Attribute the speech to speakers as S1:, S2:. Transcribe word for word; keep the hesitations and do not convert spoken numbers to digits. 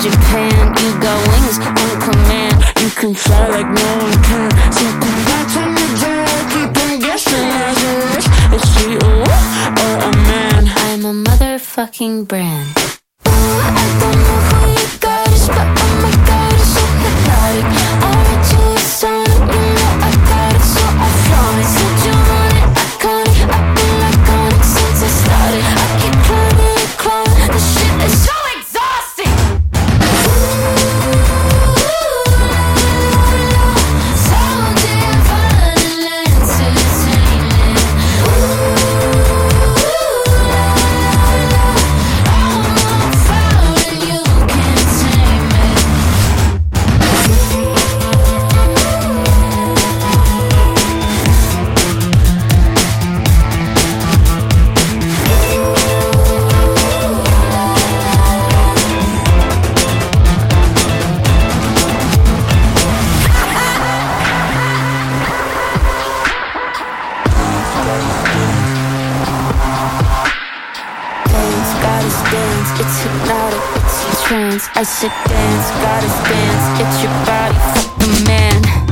S1: Japan. You got wings on command. You can fly like no one can. So come back to me, girl. Keep on guessing as you wish. Is she a wolf or a man? I'm a motherfucking brand. Ooh, I don't know who you got is, but oh my god, it's so hypnotic. I read you a song, you know I got it, so I flaunt it. Said you want it, I got it. I've been iconic since I started. I keep climbing and climbing. This shit is so exhausting. So divine and entertaining. It's hypnotic, it's a trance. I said dance, gotta dance. It's your body, fuck the man.